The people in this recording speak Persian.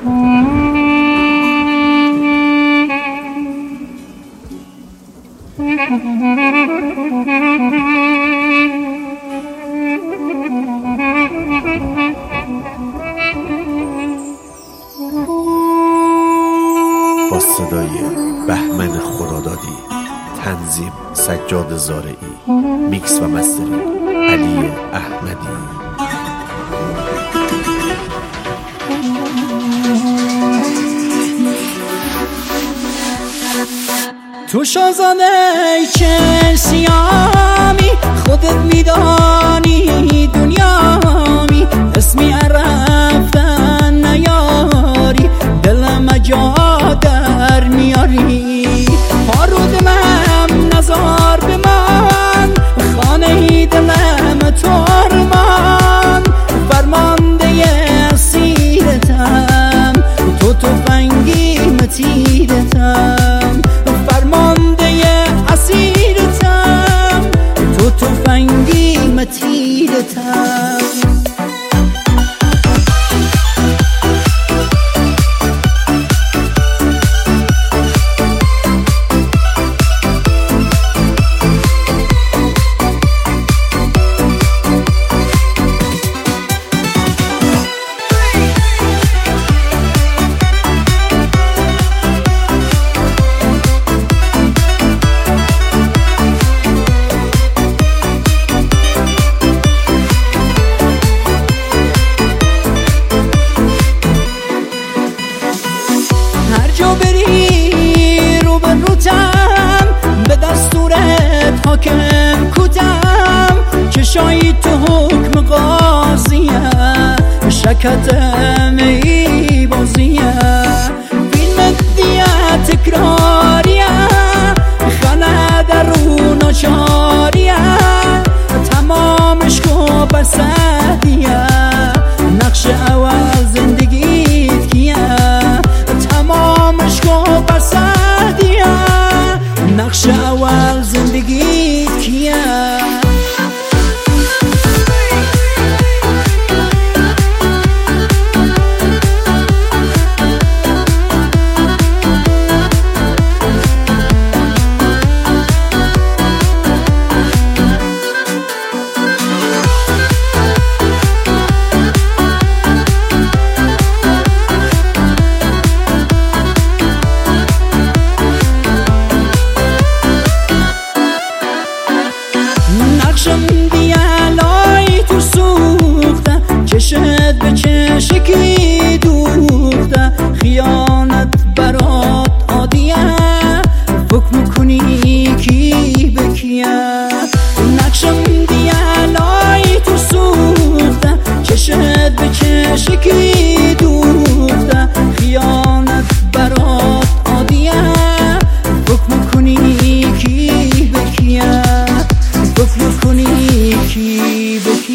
با صدای بهمن خدادادی، تنظیم سجاد زارعی، میکس و مسترینگ علی احمدی. تو شاهزاده چلسیامی، خودت میدانی دنیامی، اسمی رفتن نیاری، دلم جا در میاری. پارود من نزار به من، خانه دلم ترمان، فرمانده اسیرتم، تو تفنگی متیرتم، فرمانده اسیرتم، تو تفنگی متیرتم. هر جا بری رو به روتم، به دستورت حاکم کتم، چشایی تو حکم قاضیه، شکت می بازیه، فیلم دیه تکراریه، خانه در رو ناچاریه، تمامش کو بسدیه، نقش اول زندگیت کیه، تمامش کو بسدیه، نقش اول زندگیت کیه. نقشم دیالای تو سوخته، چشت به چشکی دوخته، خیانت برات عادیه، فکر میکنی کی به کیه. نقشم دیالای تو سوخته، چشت به چشکی دوخته، خیانت برات عادیه، فکر میکنی کی به کیه، فکر کنی کی به